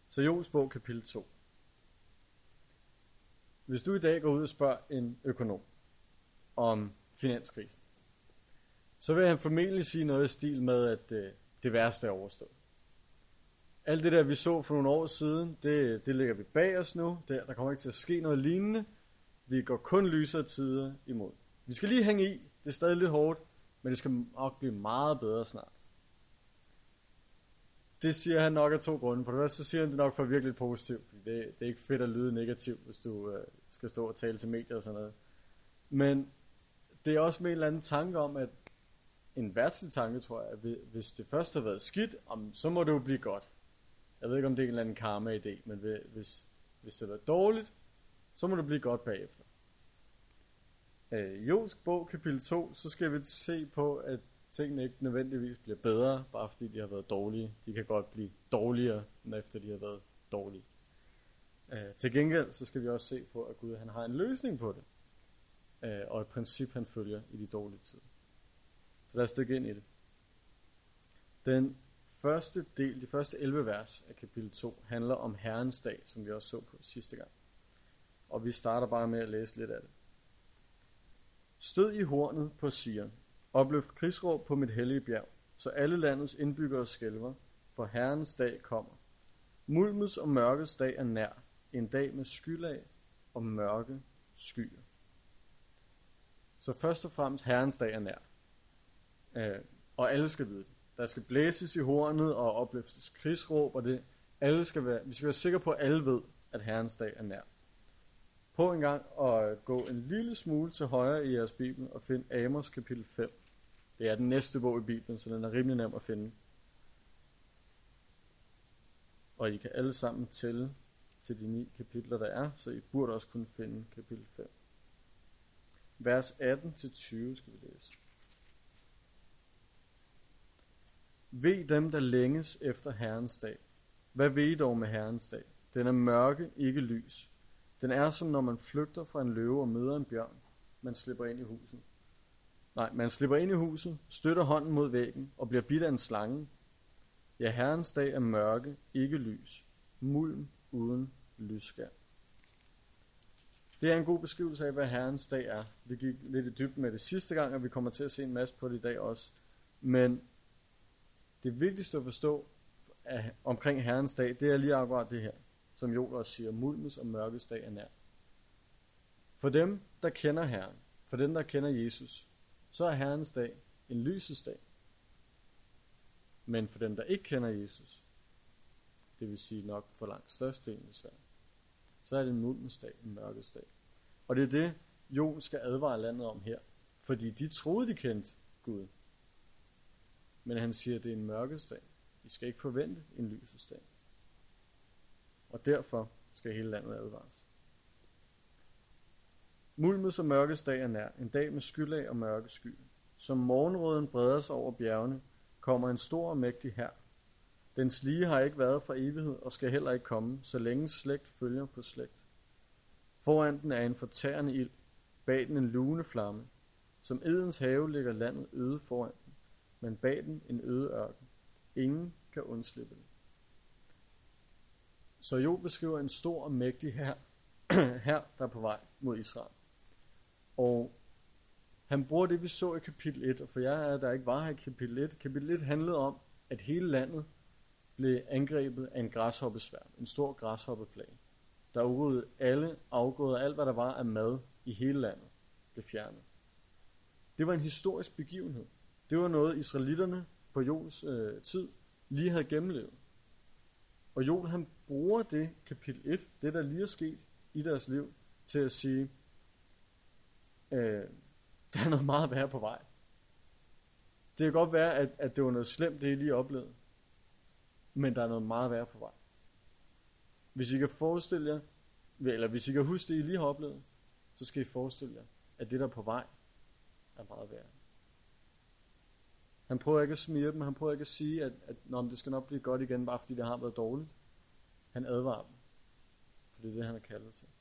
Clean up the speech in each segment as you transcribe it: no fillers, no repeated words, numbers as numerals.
Så Jobs bog, kapitel 2. Hvis du i dag går ud og spørger en økonom om finanskrisen, så vil han formentlig sige noget i stil med, at det værste er overstået. Alt det der, vi så for nogle år siden, det ligger vi bag os nu. Der kommer ikke til at ske noget lignende. Vi går kun lysere tider imod. Vi skal lige hænge i. Det er stadig lidt hårdt, men det skal nok blive meget bedre snart. Det siger han nok af 2 grunde. For det første, så siger han det nok for virkelig positivt. Det er ikke fedt at lyde negativt, hvis du skal stå og tale til medier og sådan noget. Men det er også med en eller anden tanke om, at en værtslig tanke, tror jeg, at hvis det først har været skidt, så må det jo blive godt. Jeg ved ikke, om det er en eller anden karma-idé, men hvis det har været dårligt, så må det blive godt bagefter. Jobs bog, kapitel 2, så skal vi se på, at tingene ikke nødvendigvis bliver bedre, bare fordi de har været dårlige. De kan godt blive dårligere, efter de har været dårlige. Til gengæld, så skal vi også se på, at Gud han har en løsning på det. Og et princip, han følger i de dårlige tider. Så lad os dykke ind i det. Den første del, de første 11 vers af kapitel 2, handler om Herrens dag, som vi også så på sidste gang. Og vi starter bare med at læse lidt af det. Stød i hornet på Sion, opløft krigsråb på mit hellige bjerg, så alle landets indbyggere skælver, for Herrens dag kommer. Mulmets og mørkets dag er nær, en dag med skylag og mørke skyer. Så først og fremmest Herrens dag er nær. Og alle skal vide det. Der skal blæses i hornet og opløftes krigsråb, og vi skal være sikre på, at alle ved, at Herrens dag er nær. Prøv en gang at gå en lille smule til højre i jeres bibel og find Amos kapitel 5. Det er den næste bog i Bibelen, så den er rimelig nem at finde. Og I kan alle sammen tælle til de 9 kapitler, der er, så I burde også kunne finde kapitel 5. Vers 18-20 skal vi læse. Ved dem, der længes efter Herrens dag. Hvad ved I dog med Herrens dag? Den er mørke, ikke lys. Den er som når man flygter fra en løve og møder en bjørn. Man slipper ind i huset, støtter hånden mod væggen og bliver bidt af en slange. Ja, Herrens dag er mørke, ikke lys. Mulm uden lysskær. Det er en god beskrivelse af, hvad Herrens dag er. Vi gik lidt i dybden med det sidste gang, og vi kommer til at se en masse på det i dag også. Men det vigtigste at forstå omkring Herrens dag, det er lige akkurat det her, som Joel også siger, mulmets og mørkets dag er nær. For dem, der kender Herren, for dem, der kender Jesus, så er Herrens dag en lysets dag. Men for dem, der ikke kender Jesus, det vil sige nok for langt størstedelen desværre, så er det en mulmens dag, en mørkets dag. Og det er det, Joel skal advare landet om her, fordi de troede, de kendte Gud. Men han siger, at det er en mørkets dag. I skal ikke forvente en lysets dag. Og derfor skal hele landet advares. Mulmets og mørkets dag er nær, en dag med skylag og mørke skyer. Som morgenrøden breder sig over bjergene, kommer en stor og mægtig hær. Dens lige har ikke været fra evighed og skal heller ikke komme, så længe slægt følger på slægt. Foran den er en fortærende ild, bag den en lugende flamme. Som Edens have ligger landet øde foran den, men bag den en øde ørken. Ingen kan undslippe den. Så Job beskriver en stor og mægtig hær, der er på vej mod Israel. Og han bruger det, vi så i kapitel 1, og for jer, der ikke var her i kapitel 1. Kapitel 1 handlede om, at hele landet blev angrebet af en græshoppesværm, en stor græshoppeplage, der udryddede alle afgrøder, alt hvad der var af mad i hele landet, blev fjernet. Det var en historisk begivenhed. Det var noget, israelitterne på Joels tid lige havde gennemlevet. Og Joel han bruger det kapitel 1, det der lige er sket i deres liv, til at sige, der er noget meget værre på vej. Det kan godt være, at det var noget slemt, det I lige oplevede, men der er noget meget værre på vej. Hvis I kan forestille jer, eller hvis I kan huske det, I lige har oplevet, så skal I forestille jer, at det der er på vej, er meget værre. Han prøver ikke at smire dem, han prøver ikke at sige, at det skal nok blive godt igen, bare fordi det har været dårligt. Han advarer dem, for det er det, han er kaldet til.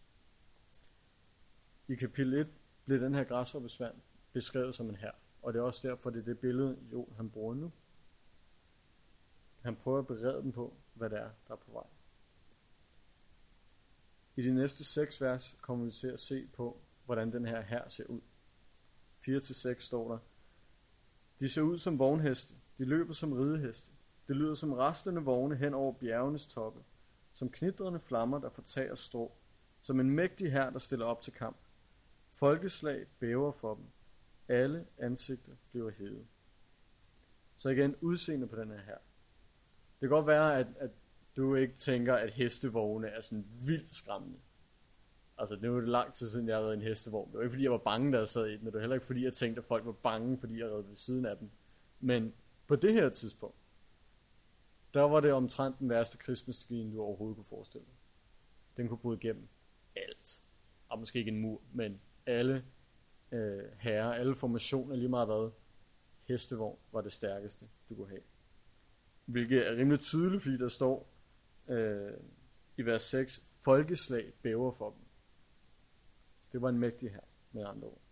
I kapitel 1 blev den her græshoppesværm beskrevet som en hær, og det er også derfor, det er det billede, han bruger nu. Han prøver at berede dem på, hvad det er, der er på vej. I de næste 6 vers kommer vi til at se på, hvordan den her hær ser ud. 4-6 står der: De ser ud som vognheste, de løber som rideheste. Det lyder som raslende vogne hen over bjergenes toppe, som knitrende flammer, der fortager strå, som en mægtig hær, der stiller op til kamp. Folkeslag bæver for dem. Alle ansigter bliver hævet. Så igen, udseende på den her hær. Det kan godt være, at du ikke tænker, at hestevogne er sådan vildt skræmmende. Altså, det var det lang tid siden, jeg havde en hestevogn. Det var ikke, fordi jeg var bange, da jeg sad i den, og det var heller ikke, fordi jeg tænkte, at folk var bange, fordi jeg red ved siden af dem. Men på det her tidspunkt, der var det omtrent den værste krigsmaskine, du overhovedet kunne forestille dig. Den kunne bryde igennem alt. Og måske ikke en mur, men alle hære, alle formationer, lige meget hvad, hestevogn var det stærkeste, du kunne have. Hvilket er rimelig tydeligt, fordi der står i vers 6, folkeslag bæver for dem. Så det var en mægtig hær, med andre ord.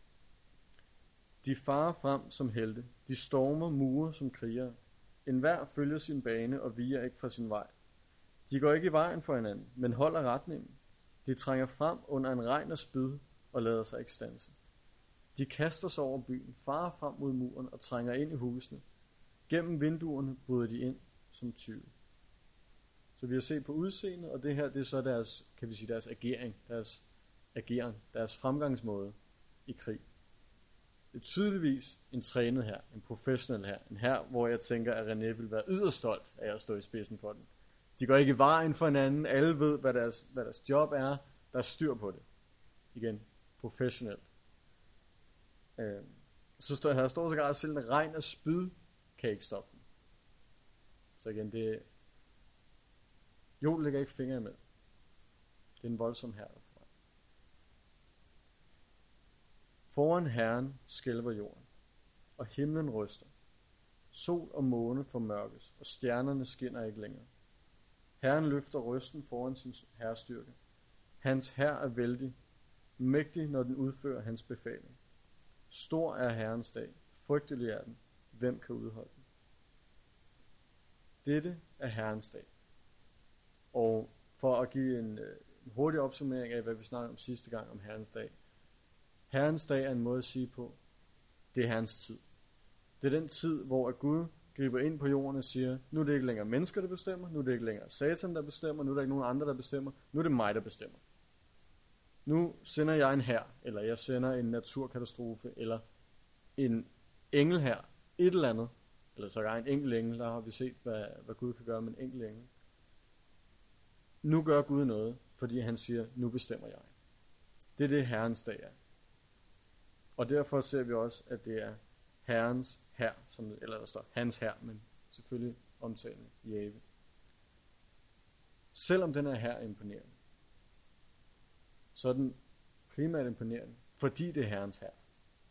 De farer frem som helte, de stormer mure som krigere. Enhver følger sin bane og viger ikke fra sin vej. De går ikke i vejen for hinanden, men holder retningen. De trænger frem under en regn af spyd og lader sig ikke standse. De kaster sig over byen, farer frem mod muren og trænger ind i husene. Gennem vinduerne bryder de ind som tyve. Så vi har set på udseendet, og det her, det er så deres, kan vi sige, deres ageren, deres fremgangsmåde i krig. Det er tydeligvis en trænet her, en professionel her, en her, hvor jeg tænker, at René vil være yderst stolt af at stå i spidsen for den. De går ikke i vejen for hinanden, alle ved, hvad deres job er, der er styr på det. Igen, professionelt. Så står sågar selv en regn af spyd, kan ikke stoppe dem. Så igen, det lægger ikke fingre imellem. Det er en voldsom hær. Foran Herren skælver jorden, og himlen ryster. Sol og måne formørkes, og stjernerne skinner ikke længere. Herren løfter røsten foran sin hærstyrke. Hans hær er vældig, mægtig, når den udfører hans befaling. Stor er Herrens dag, frygtelig er den. Hvem kan udholde den? Dette er Herrens dag. Og for at give en hurtig opsummering af, hvad vi snakkede om sidste gang om Herrens dag. Herrens dag er en måde at sige på, det er Herrens tid. Det er den tid, hvor Gud griber ind på jorden og siger, nu er det ikke længere mennesker, der bestemmer, nu er det ikke længere Satan, der bestemmer, nu er der ikke nogen andre, der bestemmer, nu er det mig, der bestemmer. Nu sender jeg en hær, eller jeg sender en naturkatastrofe, eller en engel her, et eller andet, eller så er en enkelt engel, der har vi set, hvad Gud kan gøre med en enkelt engel. Nu gør Gud noget, fordi han siger, nu bestemmer jeg. Det er det Herrens dag er. Og derfor ser vi også, at det er Herrens hær, eller der står hans hær, men selvfølgelig omtalende Jave. Selvom den her er imponerende, så er den primært imponerende, fordi det er Herrens hær.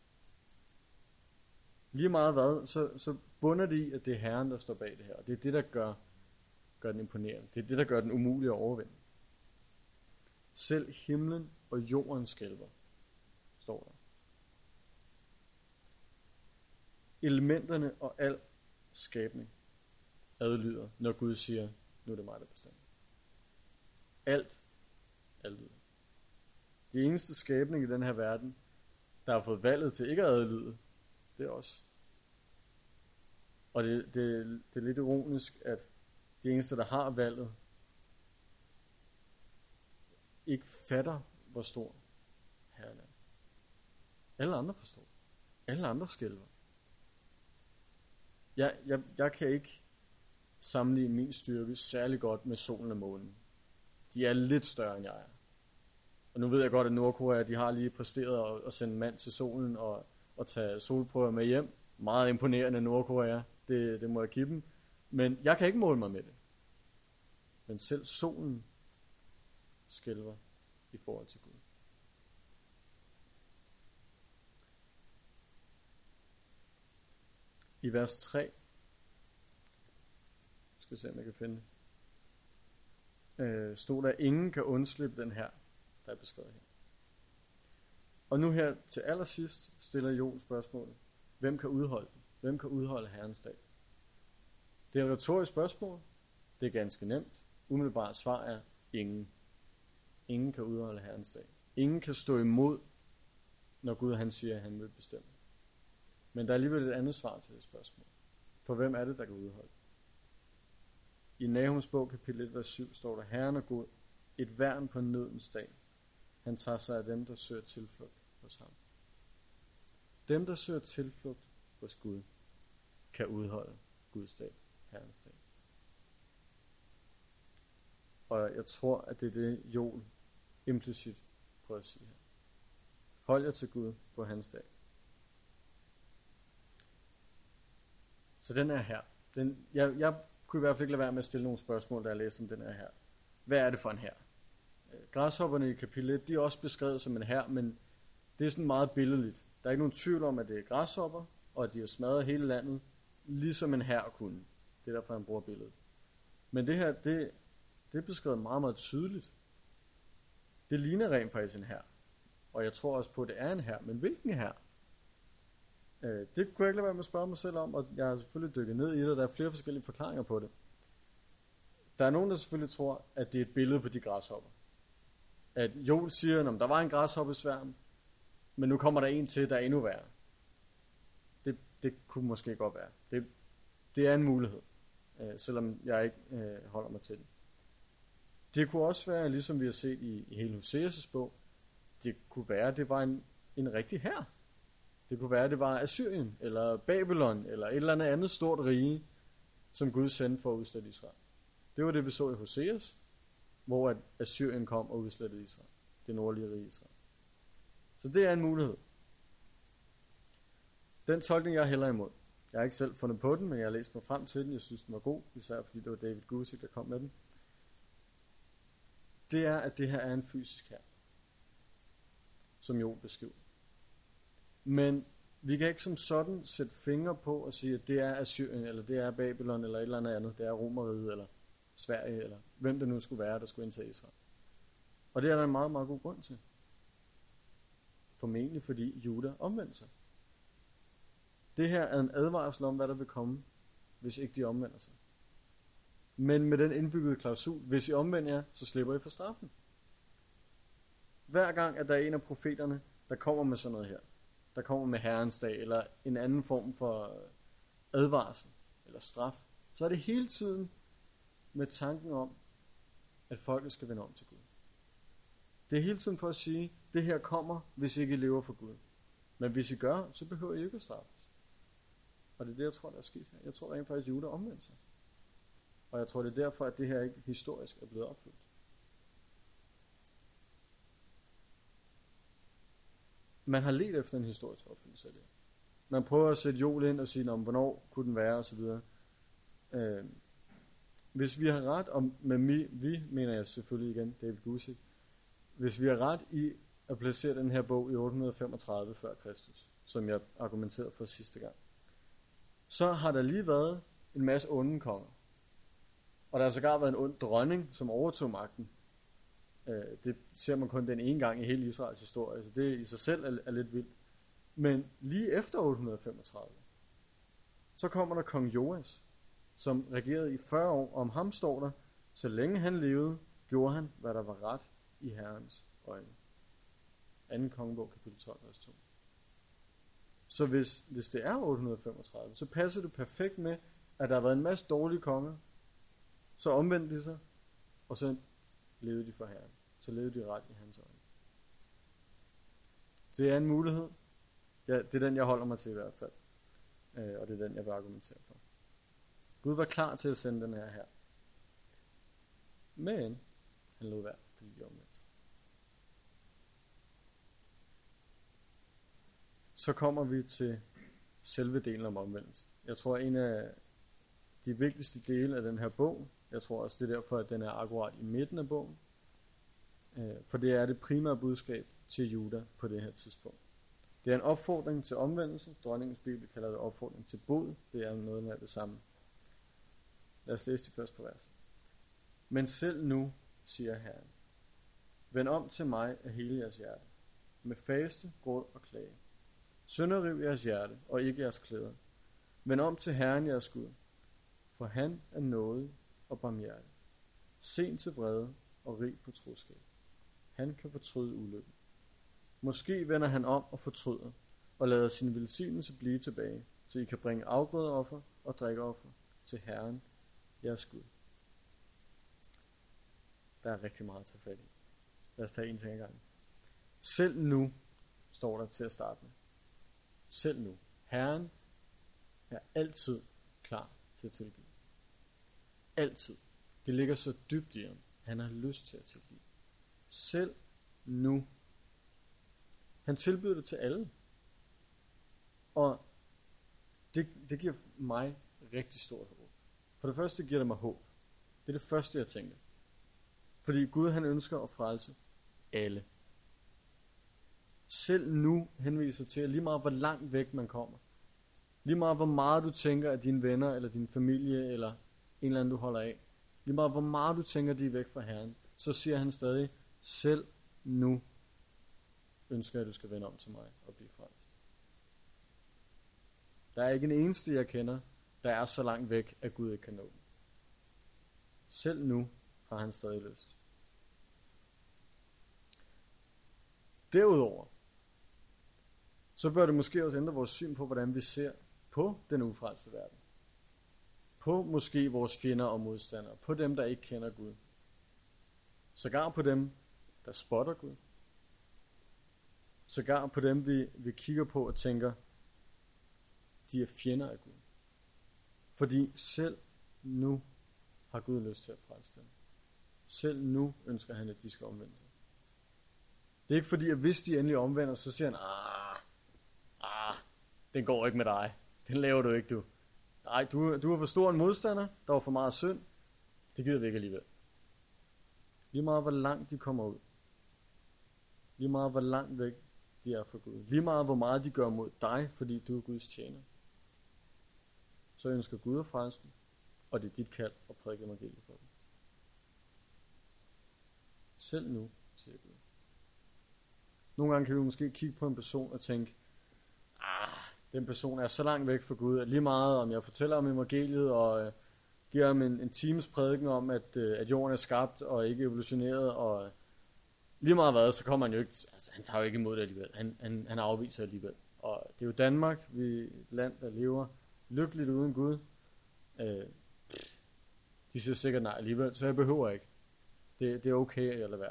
Lige meget hvad, så bunder det i, at det er Herren, der står bag det her. Og det er det, der gør den imponerende. Det er det, der gør den umulig at overvinde. Selv himlen og jorden skælver, står der. Elementerne og al skabning adlyder, når Gud siger, nu er det mig, der bestemmer. Alt adlyder. Det eneste skabning i den her verden, der har fået valget til ikke at adlyde, det er os. Og det er lidt ironisk, at de eneste, der har valget, ikke fatter, hvor stor Herren er. Alle andre forstår. Alle andre skælver. Jeg kan ikke sammenligne min styrke særlig godt med solen og månen. De er lidt større, end jeg er. Og nu ved jeg godt, at Nordkorea, de har lige præsteret at sende en mand til solen og tage solprøver med hjem. Meget imponerende Nordkorea, det må jeg give dem. Men jeg kan ikke måle mig med det. Men selv solen skælver i forhold til Gud. I vers 3, skal vi se, om jeg kan finde, stod der, ingen kan undslippe den her, der er beskrevet her. Og nu her til allersidst stiller Joel spørgsmålet, hvem kan udholde den? Hvem kan udholde Herrens dag? Det er et retorisk spørgsmål. Det er ganske nemt. Umiddelbart svar er ingen. Ingen kan udholde Herrens dag. Ingen kan stå imod, når Gud han siger, at han vil bestemme. Men der er alligevel et andet svar til det spørgsmål. For hvem er det, der kan udholde? I Nahums bog, kapitel 1, vers 7, står der, Herren er god, et værn på nødens dag. Han tager sig af dem, der søger tilflugt hos ham. Dem, der søger tilflugt hos Gud, kan udholde Guds dag, Herrens dag. Og jeg tror, at det er det, Joel implicit prøver at sige her. Hold jer til Gud på hans dag. Så den er her. Jeg kunne i hvert fald ikke lade være med at stille nogle spørgsmål, da jeg læste om den her. Hvad er det for en hær? Græshopperne i kapitel 1, de er også beskrevet som en hær, men det er sådan meget billedligt. Der er ikke nogen tvivl om, at det er græshopper, og at de har smadret hele landet, ligesom en hær kunne. Det er derfor, han bruger billedet. Men det her, det er beskrevet meget, meget tydeligt. Det ligner rent faktisk en hær. Og jeg tror også på, at det er en hær. Men hvilken hær? Det kunne jeg ikke lade være med at spørge mig selv om, og jeg har selvfølgelig dykket ned i det, og der er flere forskellige forklaringer på det. Der er nogen, der selvfølgelig tror, at det er et billede på de græshopper. At Joel siger, at der var en græshoppesværm, men nu kommer der en til, der er endnu værre. Det kunne måske godt være. Det er en mulighed, selvom jeg ikke holder mig til det. Det kunne også være, ligesom vi har set i hele Hoseas' bog, det kunne være, at det var en rigtig hær. Det kunne være, at det var Assyrien, eller Babylon, eller et eller andet stort rige, som Gud sendte for at udslette Israel. Det var det, vi så i Hoseas, hvor at Assyrien kom og udslettede Israel. Det nordlige rige Israel. Så det er en mulighed. Den tolkning, jeg hælder imod. Jeg har ikke selv fundet på den, men jeg har læst mig frem til den. Jeg synes, den var god, især fordi det var David Guzik, der kom med den. Det er, at det her er en fysisk hær, som Joel beskriver. Men vi kan ikke som sådan sætte fingre på og sige, at det er Assyrien, eller det er Babylon, eller et eller andet. Det er Romeriet, eller Sverige, eller hvem det nu skulle være, der skulle indtage Israel. Og det er der en meget, meget god grund til. Formentlig fordi Juda omvendte sig. Det her er en advarsel om, hvad der vil komme, hvis ikke de omvender sig. Men med den indbyggede klausul, hvis I omvender jer, så slipper I for straffen. Hver gang, at der er en af profeterne, der kommer med sådan noget her, der kommer med Herrens dag, eller en anden form for advarsel, eller straf, så er det hele tiden med tanken om, at folket skal vende om til Gud. Det er hele tiden for at sige, det her kommer, hvis I ikke lever for Gud. Men hvis I gør, så behøver I ikke at straffes. Og det er det, jeg tror, der er sket her. Jeg tror rent faktisk, at Juda omvendte sig. Og jeg tror, det er derfor, at det her ikke historisk er blevet opfyldt. Man har let efter en historisk opfyldelse af det. Man prøver at sætte Joel ind og sige, hvornår kunne den være, osv. Hvis vi har ret, og med vi mener jeg selvfølgelig igen, David Guzik, hvis vi har ret i at placere den her bog i 835 før Kristus, som jeg argumenterede for sidste gang, så har der lige været en masse onde konger. Og der har sågar været en ond dronning, som overtog magten. Det ser man kun den ene gang i hele Israels historie, så det i sig selv er lidt vildt. Men lige efter 835, så kommer der kong Joas, som regerede i 40 år. Om ham står der, så længe han levede, gjorde han, hvad der var ret i Herrens øjne. 2. kongebog, kapitel 12, vers 2. Så hvis det er 835, så passer det perfekt med, at der har været en masse dårlige konger, så omvendte de sig, og så levede de for Herren. Så levede de ret i hans øjne. Det er en mulighed. Ja, det er den, jeg holder mig til i hvert fald. Og det er den, jeg vil argumentere for. Gud var klar til at sende den her. Men han lod være, fordi de omvendte sig. Så kommer vi til selve delen om omvendelse. Jeg tror, en af de vigtigste dele af den her bog, jeg tror også, det er derfor, at den er akkurat i midten af bogen, for det er det primære budskab til Juda på det her tidspunkt. Det er en opfordring til omvendelse. Dronningens Bibel kalder det opfordring til bod. Det er noget af det samme. Lad os læse de første par vers. Men selv nu, siger Herren, vend om til mig af hele jeres hjerte, med faste, gråd og klage. Sønderriv jeres hjerte, og ikke jeres klæder. Vend om til Herren jeres Gud, for han er nådig og barmhjertig, sen til vrede og rig på troskab. han kan fortryde ulykken. Måske vender han om og fortryder, og lader sin velsignelse blive tilbage, så I kan bringe afgrødeoffer og drikkeoffer til Herren, jeres Gud. Der er rigtig meget at tage fat i. Lad os tage en ting ad gangen. Selv nu, står der til at starte med. Selv nu. Herren er altid klar til at tilgive. Altid. Det ligger så dybt i ham. Han har lyst til at tilgive. Selv nu. Han tilbyder det til alle. Og det giver mig rigtig stort håb. For det første giver det mig håb. Det er det første, jeg tænker. Fordi Gud, han ønsker at frelse alle. Selv nu henviser til, at lige meget hvor langt væk man kommer, lige meget hvor meget du tænker af dine venner, eller din familie, eller en eller anden du holder af, lige meget hvor meget du tænker, de er væk fra Herren, så siger han stadig, selv nu ønsker jeg, at du skal vende om til mig og blive frelst. Der er ikke en eneste, jeg kender, der er så langt væk, at Gud ikke kan nå dem. Selv nu har han stadig lyst. Derudover, så bør det måske også ændre vores syn på, hvordan vi ser på den ufrelste verden. På måske vores fjender og modstandere. På dem, der ikke kender Gud. Sågar på dem, der spotter Gud. Sågar på dem, vi kigger på og tænker, de er fjender af Gud. Fordi selv nu har Gud lyst til at frelse dem. Selv nu ønsker han, at de skal omvende sig. Det er ikke fordi, at hvis de endelig omvender, så siger han, den går ikke med dig. Den laver du ikke, du. Nej, du er for stor en modstander. Der var for meget synd. Det gider vi ikke alligevel. Lige meget, hvor langt de kommer ud. Lige meget, hvor langt væk de er fra Gud. Lige meget, hvor meget de gør mod dig, fordi du er Guds tjener. Så ønsker Gud at frelse dem, og det er dit kald at prædike evangeliet for dem. Selv nu, siger Gud. Nogle gange kan vi måske kigge på en person og tænke, den person er så langt væk fra Gud, at lige meget om jeg fortæller om evangeliet og giver ham en times prædiken om, at jorden er skabt og ikke evolutioneret, og lige meget hvad, så kommer han jo ikke, altså han tager jo ikke imod det alligevel, han afviser alligevel. Og det er jo Danmark, vi er et land, der lever lykkeligt uden Gud. De siger sikkert nej alligevel, så jeg behøver ikke. Det er okay, at jeg lader være.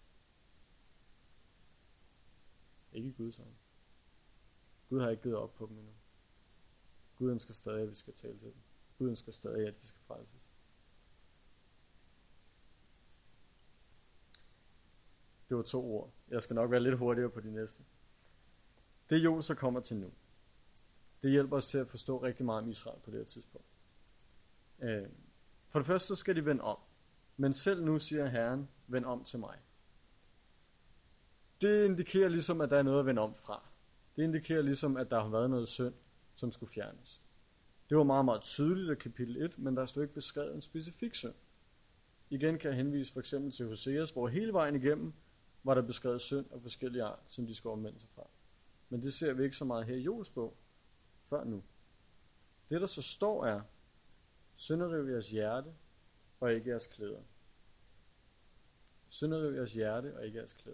Ikke Gud sådan. Gud har ikke givet op på dem endnu. Gud ønsker stadig, at vi skal tale til dem. Gud ønsker stadig, at de skal frelses. Det var 2 ord. Jeg skal nok være lidt hurtigere på de næste. Det Joel så kommer til nu, det hjælper os til at forstå rigtig meget om Israel på det her tidspunkt. For det første så skal de vende om. Men selv nu siger Herren, vend om til mig. Det indikerer ligesom, at der er noget at vende om fra. Det indikerer ligesom, at der har været noget synd, som skulle fjernes. Det var meget, meget tydeligt af kapitel 1, men der stod ikke beskrevet en specifik synd. Igen kan jeg henvise for eksempel til Hoseas, hvor hele vejen igennem var der beskrevet synd af forskellige art, som de skulle omvende sig fra. Men det ser vi ikke så meget her i Joels bog, før nu. Det der så står er, sønderriv jeres hjerte, og ikke jeres klæder. Sønderriv jeres hjerte, og ikke jeres klæder.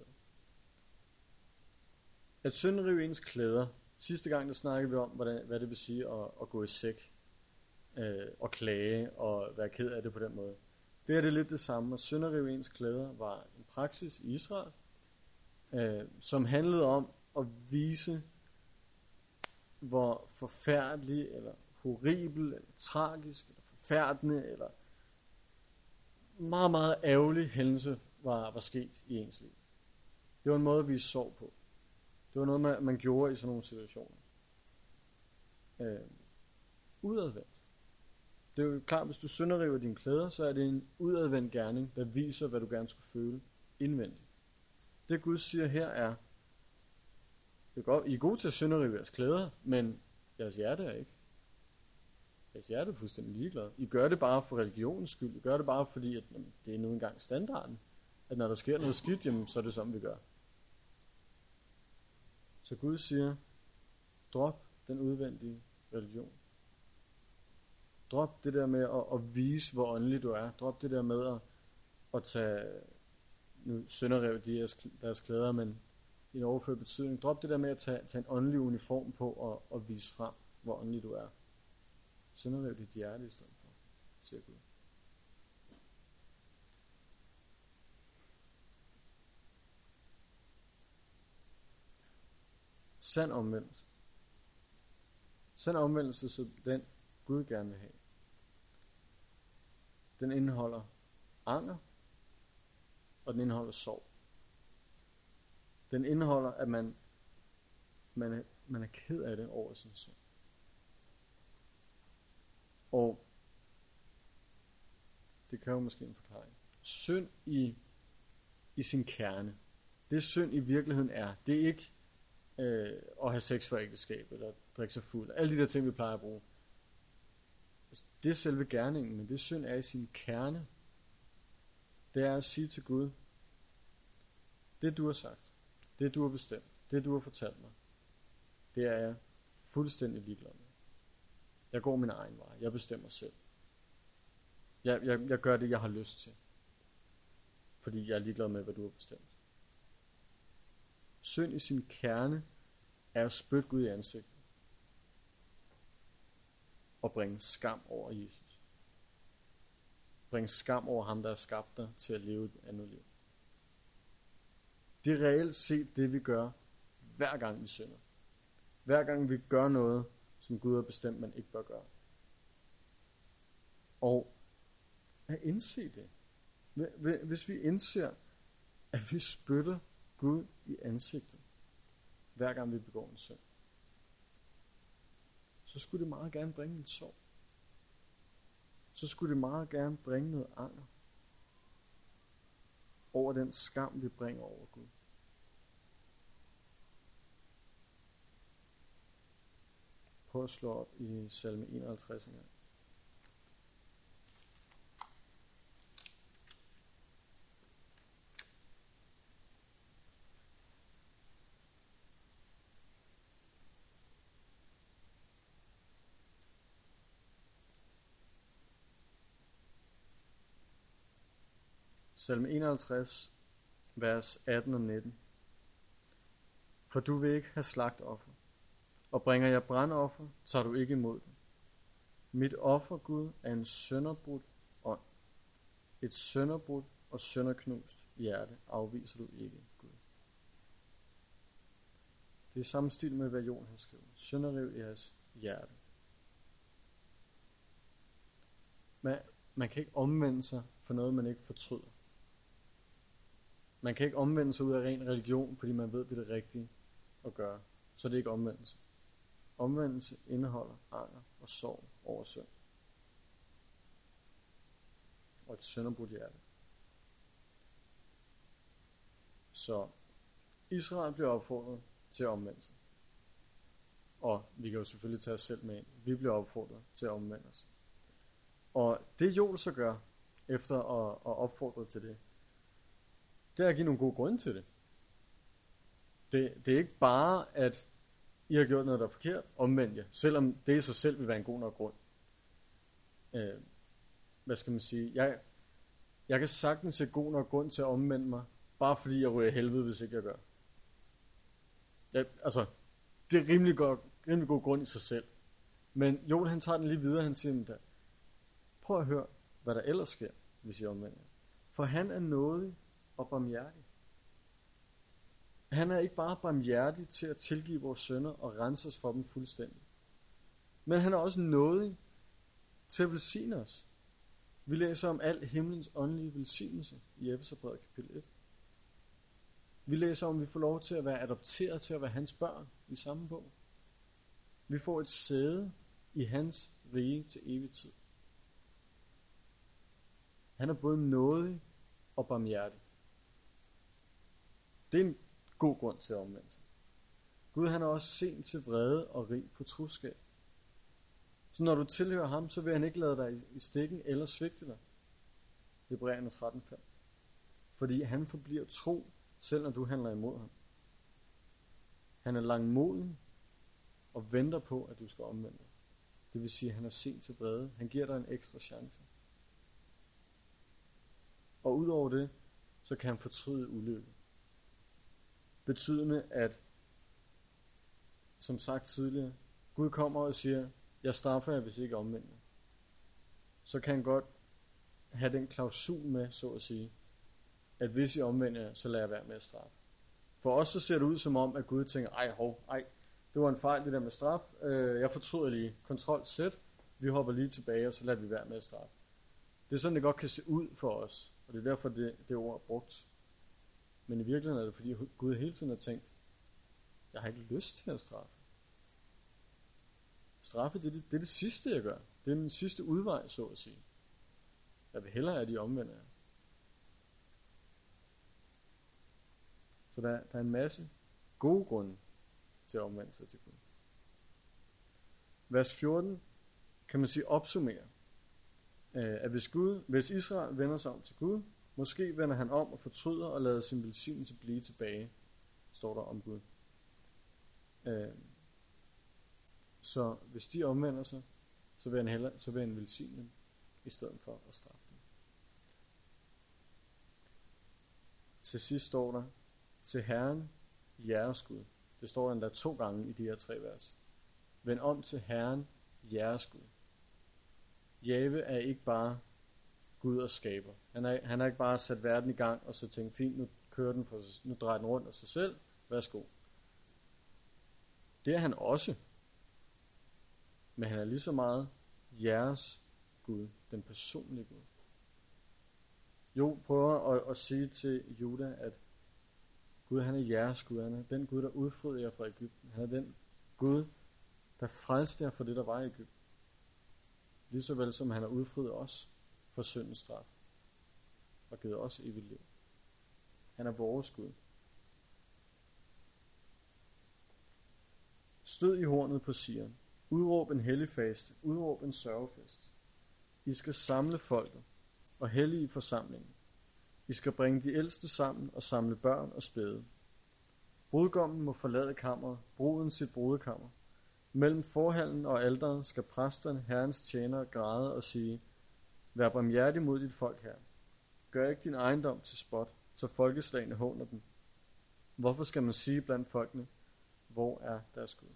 At sønderrive ens klæder, sidste gang der snakkede vi om, hvad det vil sige at gå i sæk, og klage, og være ked af det på den måde. Det er det lidt det samme. At sønderrive ens klæder var en praksis i Israel, som handlede om at vise, hvor forfærdelig, eller horribel, eller tragisk, eller forfærdende, eller meget, meget ærgerlig hændelse var sket i ens liv. Det var en måde at vise sorg på. Det var noget, man gjorde i sådan nogle situationer. Udadvendt. Det er jo klart, hvis du sønderriver dine klæder, så er det en udadvendt gerning, der viser, hvad du gerne skulle føle indvendigt. Det Gud siger her er, I er gode til at sønderrive jeres klæder, men jeres hjerte er ikke. Jeres hjerte er fuldstændig ligeglad. I gør det bare for religionens skyld. I gør det bare fordi, at det er nu engang standarden. At når der sker noget skidt, jamen, så er det sådan, vi gør. Så Gud siger, drop den udvendige religion. Drop det der med at vise, hvor åndelig du er. Drop det der med at tage nu sønderrev deres klæder, men i en overført betydning. Drop det der med at tage en åndelig uniform på og vise frem, hvor åndelig du er. Sønderrev dit hjerte i stedet for, siger Gud. Sand omvendelse. Sand omvendelse, så den Gud gerne vil have. Den indeholder anger, og den indeholder sorg. Den indeholder, at man er ked af det over sin synd. Og det kræver måske en forklaring. Synd i sin kerne. Det synd i virkeligheden er, det er ikke at have sex for ægteskab, eller drikke sig fuld. Alle de der ting, vi plejer at bruge. Det er selve gerningen, men det synd er i sin kerne. Det er at sige til Gud, det du har sagt, det du har bestemt, det du har fortalt mig, det er jeg fuldstændig ligeglad med. Jeg går min egen vej, jeg bestemmer selv. Jeg gør det, jeg har lyst til. Fordi jeg er ligeglad med, hvad du har bestemt. Synd i sin kerne er at spytte Gud i ansigtet. Og bringe skam over Jesus. Bringe skam over ham, der har skabt dig til at leve et andet liv. Det er reelt set det, vi gør, hver gang vi synder. Hver gang vi gør noget, som Gud har bestemt, man ikke bør gøre. Og at indse det. Hvis vi indser, at vi spytter Gud i ansigtet, hver gang vi begår en synd, så skulle det meget gerne bringe en sorg. Så skulle det meget gerne bringe noget anger over den skam, vi bringer over Gud. Prøv at slå op i salme 51 engang. Salme 51, vers 18 og 19. For du vil ikke have slagtoffer, og bringer jeg brandoffer, tager du ikke imod det. Mit offer, Gud, er en sønderbrudt ånd. Et sønderbrudt og sønderknust hjerte afviser du ikke, Gud. Det er samme stil med, hvad Jon har skrevet. Sønderriv jeres hjerte. Man kan ikke omvende sig for noget, man ikke fortryder. Man kan ikke omvende sig ud af ren religion, fordi man ved, det er det rigtige at gøre. Så det er ikke omvendelse. Omvendelse indeholder anger og sorg over synd. Og et sønderbrudt hjerte. Så Israel bliver opfordret til at omvende sig. Og vi kan jo selvfølgelig tage os selv med ind. Vi bliver opfordret til at omvende os. Og det Joel så gør, efter at opfordre til det er at give nogle gode grunde til det. Det er ikke bare, at I har gjort noget, der er forkert, omvend jer, selvom det i sig selv vil være en god nok grund. Hvad skal man sige? Jeg kan sagtens se god nok grund til at omvende mig, bare fordi jeg ryger i helvede, hvis ikke jeg gør. Det er rimelig god grund i sig selv. Men Joel, han tager den lige videre, han siger, prøv at høre, hvad der ellers sker, hvis I omvender jer. For han er nådig og barmhjertig. Han er ikke bare barmhjertig til at tilgive vores synder og rense os for dem fuldstændig. Men han er også nådig til at velsigne os. Vi læser om al himlens åndelige velsignelse i Efeserbrevet kapitel 1. Vi læser om, at vi får lov til at være adopteret til at være hans børn i samme bog. Vi får et sæde i hans rige til evig tid. Han er både nådig og barmhjertig. Det er en god grund til at omvende sig. Gud, han er også sent til vrede og rig på troskab. Så når du tilhører ham, så vil han ikke lade dig i stikken eller svigte dig. Hebræerne 13:5. Fordi han forbliver tro, selv når du handler imod ham. Han er langmodig og venter på, at du skal omvende dig. Det vil sige, at han er sent til vrede. Han giver dig en ekstra chance. Og udover det, så kan han fortryde ulykke. Betydende, at, som sagt tidligere, Gud kommer og siger, jeg straffer jer, hvis I ikke omvender. Så kan han godt have den klausul med, så at sige, at hvis I omvender jer, så lader jeg være med at straffe. For os så ser det ud som om, at Gud tænker, det var en fejl det der med straf, jeg fortryder lige, kontrol sæt, vi hopper lige tilbage, og så lader vi være med at straffe. Det er sådan, det godt kan se ud for os, og det er derfor, det ord er brugt. Men i virkeligheden er det, fordi Gud hele tiden har tænkt, jeg har ikke lyst til at straffe. Straffe, det er det sidste, jeg gør. Det er min sidste udvej, så at sige. Jeg vil hellere, at de omvender jer. Så der er en masse gode grunde til at omvende sig til Gud. Vers 14 kan man sige opsummere, at hvis Israel vender sig om til Gud, måske vender han om og fortryder og lader sin velsignelse blive tilbage, står der om Gud. Så hvis de omvender sig, så vil han velsigne dem, i stedet for at straffe dem. Til sidst står der, til Herren, jeres Gud. Det står endda 2 gange i de her 3 vers. Vend om til Herren, jeres Gud. Jahve er ikke bare Gud og skaber. Han har ikke bare sat verden i gang og så tænkt, fint, nu drejer den rundt af sig selv. Værsgo. Det er han også. Men han er lige så meget jeres Gud, den personlige Gud. Jo prøver at sige til Juda, at Gud, han er jeres Gud. Han er den Gud, der udfriede jer fra Egypten. Han er den Gud, der frelste jer fra det, der var i Egypten. Lige så vel som han har udfriet os fra syndens straf og givet os evigt liv. Han er vores Gud. Stød i hornet på Sion. Udråb en hellig faste. Udråb en sørgefest. I skal samle folket og hellige forsamlingen. I skal bringe de ældste sammen og samle børn og spæde. Brudgommen må forlade kammeret, bruden sit brudekammer. Mellem forhallen og alteret skal præsterne, Herrens tjenere, græde og sige, vær barmhjertig mod dit folk, Herre. Gør ikke din ejendom til spot, så folkeslagene håner den. Hvorfor skal man sige blandt folkene, hvor er deres Gud?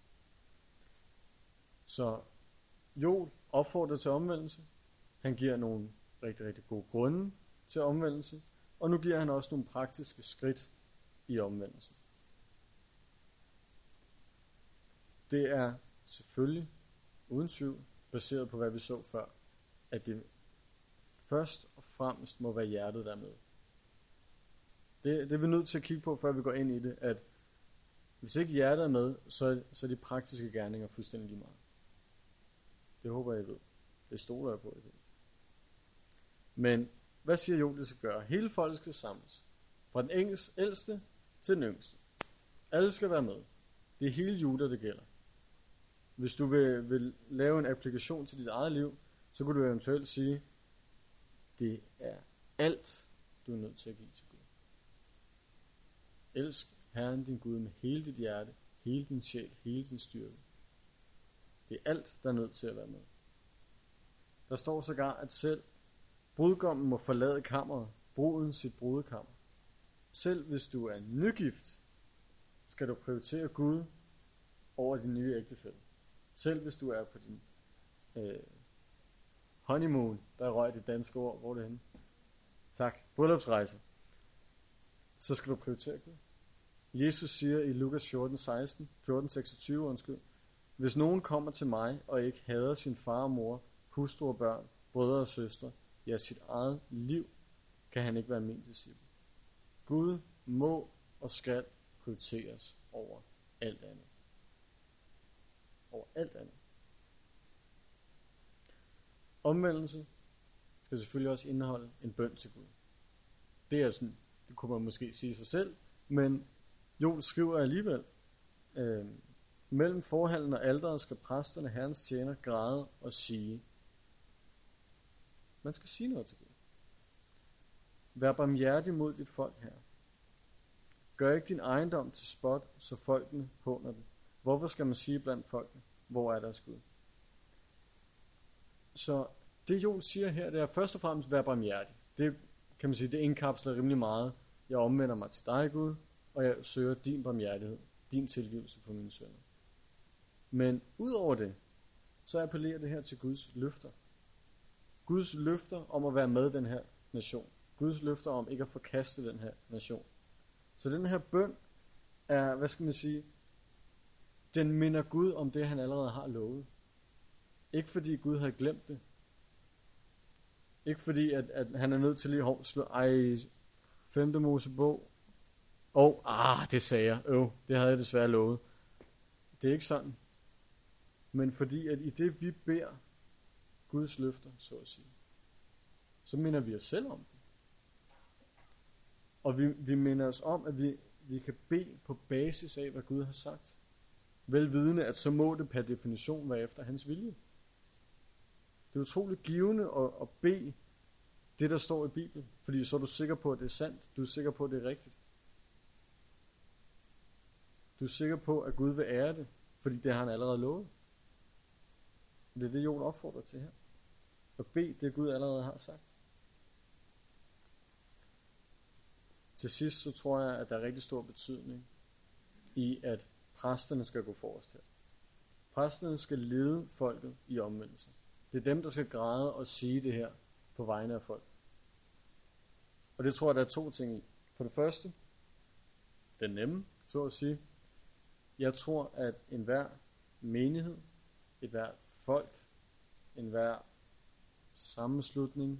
Så Joel opfordrer til omvendelse. Han giver nogle rigtig, rigtig gode grunde til omvendelse, og nu giver han også nogle praktiske skridt i omvendelsen. Det er selvfølgelig, uden tvivl, baseret på hvad vi så før, at det først og fremmest må være hjertet, der er med. Det er vi nødt til at kigge på, før vi går ind i det, at hvis ikke hjertet er med, så er de praktiske gerninger fuldstændig lige meget. Det håber jeg ved. Det stoler jeg på, jeg ved. Men hvad siger Joel, det skal gøre? Hele folket skal samles. Fra den ældste til den yngste. Alle skal være med. Det er hele Juda, det gælder. Hvis du vil lave en applikation til dit eget liv, så kunne du eventuelt sige, det er alt, du er nødt til at give til Gud. Elsk Herren din Gud med hele dit hjerte, hele din sjæl, hele din styrke. Det er alt, der er nødt til at være med. Der står sågar, at selv brudgommen må forlade kammeret, bruden sit brudekammer. Selv hvis du er nygift, skal du prioritere Gud over din nye ægtefælle. Selv hvis du er på din honeymoon, der røg det danske ord, hvor er det henne? Tak, bryllupsrejse. Så skal du prioritere Gud. Jesus siger i Lukas 14:26, hvis nogen kommer til mig og ikke hader sin far og mor, hustru og børn, brødre og søstre, ja sit eget liv, kan han ikke være min disciple. Gud må og skal prioriteres over alt andet. Over alt andet. Omvendelse skal selvfølgelig også indeholde en bøn til Gud. Det er sådan, det kunne man måske sige sig selv, men Joel skriver alligevel, mellem forhallen og alteret skal præsterne, Herrens tjener, græde og sige. Man skal sige noget til Gud. Vær barmhjertig mod dit folk, Herre. Gør ikke din ejendom til spot, så folkene håner den. Hvorfor skal man sige blandt folkene, hvor er deres Gud? Så det Joel siger her, det er først og fremmest vær barmhjertig. Det kan man sige, det indkapsler rimelig meget. Jeg omvender mig til dig, Gud, og jeg søger din barmhjertighed, din tilgivelse for mine synder. Men udover det, så appellerer det her til Guds løfter. Guds løfter om at være med den her nation. Guds løfter om ikke at forkaste den her nation. Så den her bøn er, hvad skal man sige, den minder Gud om det, han allerede har lovet. Ikke fordi Gud havde glemt det. Ikke fordi, at han er nødt til lige at slå, 5. Mosebog. Det sagde jeg. Det havde jeg desværre lovet. Det er ikke sådan. Men fordi, at i det vi beder Guds løfter, så at sige, så minder vi os selv om det. Og vi minder os om, at vi kan bede på basis af, hvad Gud har sagt. Velvidende, at så må det per definition være efter hans vilje. Det er utroligt givende at bede det, der står i Bibelen, fordi så er du sikker på, at det er sandt. Du er sikker på, at det er rigtigt. Du er sikker på, at Gud vil ære det, fordi det har han allerede lovet. Og det er det, Jon opfordrer til her. At bede det, Gud allerede har sagt. Til sidst, så tror jeg, at der er rigtig stor betydning i, at præsterne skal gå forrest her. Præsterne skal lede folket i omvendelse. Det er dem, der skal græde og sige det her på vegne af folk. Og det tror jeg, der er 2 ting i. For det første, den nemme, så at sige. Jeg tror, at enhver menighed, et hver folk, enhver sammenslutning,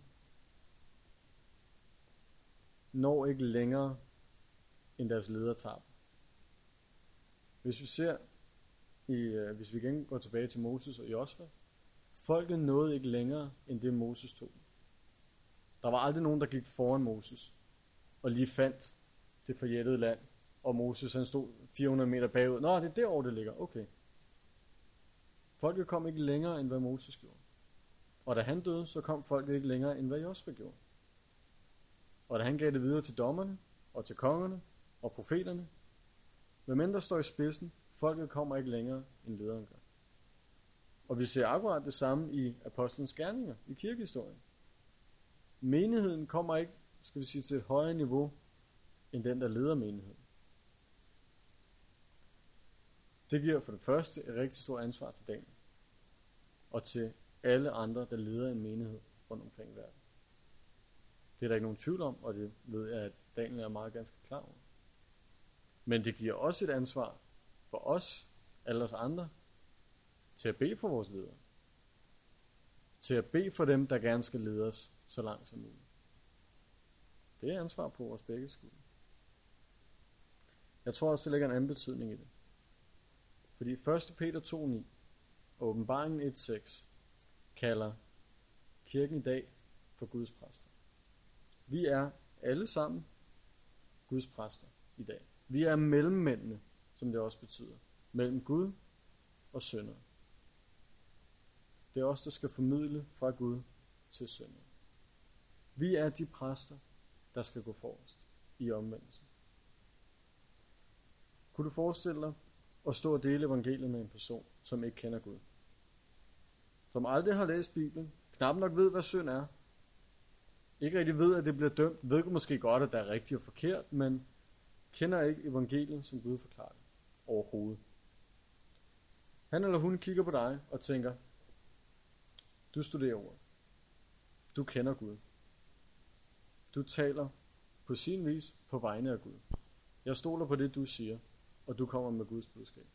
når ikke længere, end deres leder tager. Hvis vi ser, hvis vi igen går tilbage til Moses og Josua, folket nåede ikke længere, end det Moses tog. Der var aldrig nogen, der gik foran Moses, og lige fandt det forjættede land, og Moses han stod 400 meter bagud. Nå, det er derovre, det ligger. Okay. Folket kom ikke længere, end hvad Moses gjorde. Og da han døde, så kom folket ikke længere, end hvad Josua gjorde. Og da han gav det videre til dommerne, og til kongerne, og profeterne, hvem end der står i spidsen, folket kommer ikke længere, end lederen gør. Og vi ser akkurat det samme i apostlenes gerninger, i kirkehistorien. Menigheden kommer ikke, skal vi sige, til et højere niveau, end den, der leder menigheden. Det giver for det første et rigtig stort ansvar til Daniel, og til alle andre, der leder en menighed rundt omkring i verden. Det er der ikke nogen tvivl om, og det ved jeg, at Daniel er meget ganske klar over. Men det giver også et ansvar for os, alle os andre, til at bede for vores ledere. Til at bede for dem, der gerne skal lede os så langt som muligt. Det er ansvar på vores begge skuldre. Jeg tror også, der ligger en anden betydning i det. Fordi 1. Peter 2:9 og Åbenbaringen 1:6 kalder kirken i dag for Guds præster. Vi er alle sammen Guds præster i dag. Vi er mellemmændene, som det også betyder, mellem Gud og syndere. Det er os, der skal formidle fra Gud til syndere. Vi er de præster, der skal gå forrest i omvendelsen. Kunne du forestille dig at stå og dele evangeliet med en person, som ikke kender Gud? Som aldrig har læst Bibelen, knap nok ved, hvad synd er, ikke rigtig ved, at det bliver dømt, ved måske godt, at det er rigtigt og forkert, men kender ikke evangeliet, som Gud forklarer det overhovedet. Han eller hun kigger på dig og tænker, du studerer ordet. Du kender Gud. Du taler på sin vis på vegne af Gud. Jeg stoler på det, du siger, og du kommer med Guds budskab.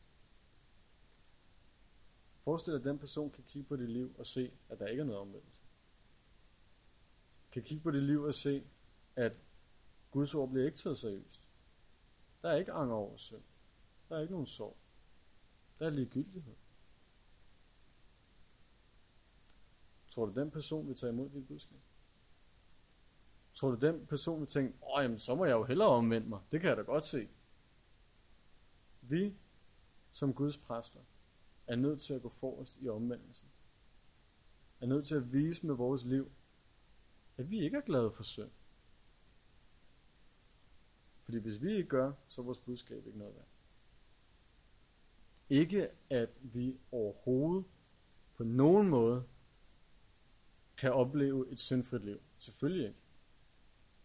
Forestil dig, at den person kan kigge på dit liv og se, at der ikke er noget omvendelse. Kan kigge på dit liv og se, at Guds ord bliver ikke taget seriøst. Der er ikke anger over synd. Der er ikke nogen sorg. Der er ligegyldighed. Tror du, den person vil tage imod dit budskab? Tror du, den person vil tænke, jamen så må jeg jo hellere omvende mig. Det kan jeg da godt se. Vi, som Guds præster, er nødt til at gå forrest i omvendelsen. Er nødt til at vise med vores liv, at vi ikke er glade for synd. Fordi hvis vi ikke gør, så er vores budskab ikke noget værd. Ikke at vi overhovedet på nogen måde kan opleve et syndfrit liv. Selvfølgelig ikke.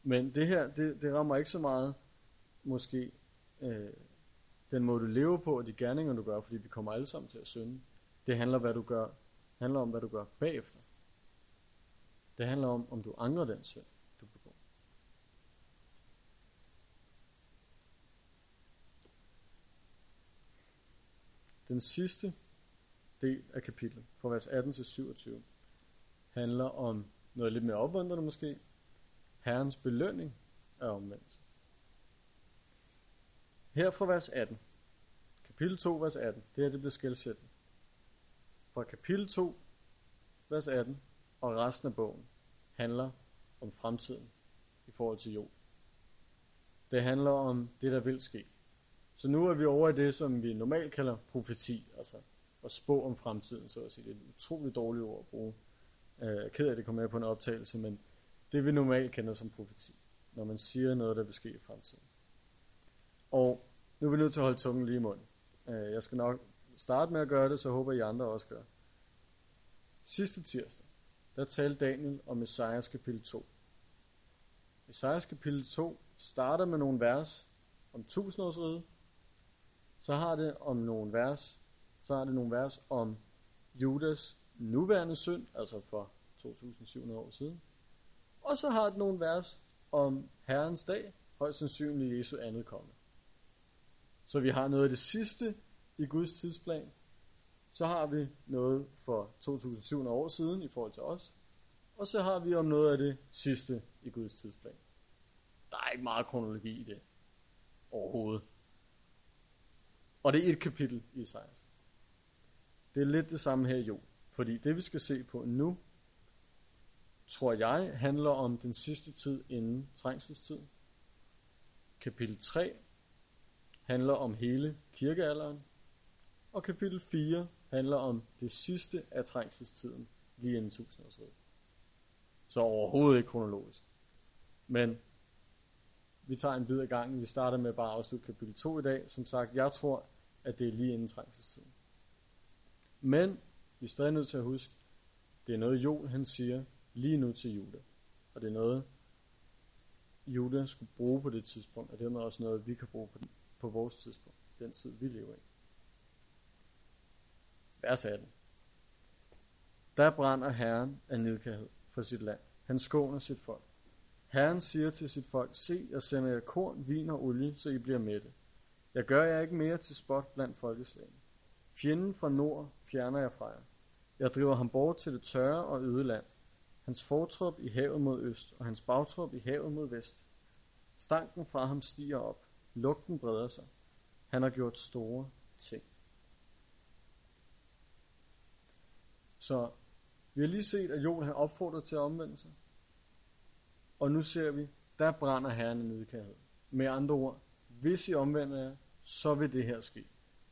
Men det her, det rammer ikke så meget, måske, den måde du lever på, og de gerninger du gør, fordi vi kommer alle sammen til at synde. Det handler om, hvad du gør bagefter. Det handler om du angrer den synd, du begår. Den sidste del af kapitlet, fra vers 18 til 27, handler om noget lidt mere opmuntrende måske. Herrens belønning af omvendelse. Her fra vers 18, kapitel 2, vers 18, det her det bliver skelsættende. Fra kapitel 2, vers 18, og resten af bogen handler om fremtiden i forhold til Job. Det handler om det, der vil ske. Så nu er vi over i det, som vi normalt kalder profeti, altså at spå om fremtiden, så at sige. Det er et utroligt dårligt ord at bruge. Jeg er ked af, at det kommer med på en optagelse, men det vi normalt kender som profeti, når man siger noget, der vil ske i fremtiden. Og nu er vi nødt til at holde tungen lige i munden. Jeg skal nok starte med at gøre det, så håber I andre også gør. Sidste tirsdag, der talte Daniel om Esajas kapitel 2. Esajas kapitel 2 starter med nogle vers om 1000-årsriget. Så har det nogle vers om Judas nuværende synd, altså for 2700 år siden. Og så har det nogle vers om Herrens dag, højst sandsynligt Jesu andet komme. Så vi har noget af det sidste i Guds tidsplan. Så har vi noget for 2700 år siden i forhold til os. Og så har vi om noget af det sidste i Guds tidsplan. Der er ikke meget kronologi i det overhovedet. Og det er et kapitel i Esajas. Det er lidt det samme her i Job. Fordi det vi skal se på nu, tror jeg, handler om den sidste tid inden trængselstiden. Kapitel 3 handler om hele kirkealderen. Og kapitel 4 handler om det sidste af trængselstiden, lige inden 1000-årsriget. Så overhovedet ikke kronologisk. Men vi tager en bid af gangen. Vi starter med bare at afslutte kapitel 2 i dag. Som sagt, jeg tror, at det er lige inden trængselstiden. Men vi er stadig nødt til at huske, det er noget Joel han siger lige nu til Juda. Og det er noget, Juda skulle bruge på det tidspunkt, og dermed også noget, vi kan bruge på vores tidspunkt, den tid vi lever i. Vers 18. Der brænder Herren af nidkærhed for sit land. Han skåner sit folk. Herren siger til sit folk, se, jeg sender jer korn, vin og olie, så I bliver mætte. Jeg gør jer ikke mere til spot blandt folkeslagene. Fjenden fra nord fjerner jeg fra jer. Jeg driver ham bort til det tørre og øde land. Hans fortrop i havet mod øst, og hans bagtrop i havet mod vest. Stanken fra ham stiger op. Lugten breder sig. Han har gjort store ting. Så vi har lige set, at Joel har opfordret til at omvende sig. Og nu ser vi, der brænder Herren i nidkærhed. Med andre ord, hvis I omvender jer, så vil det her ske.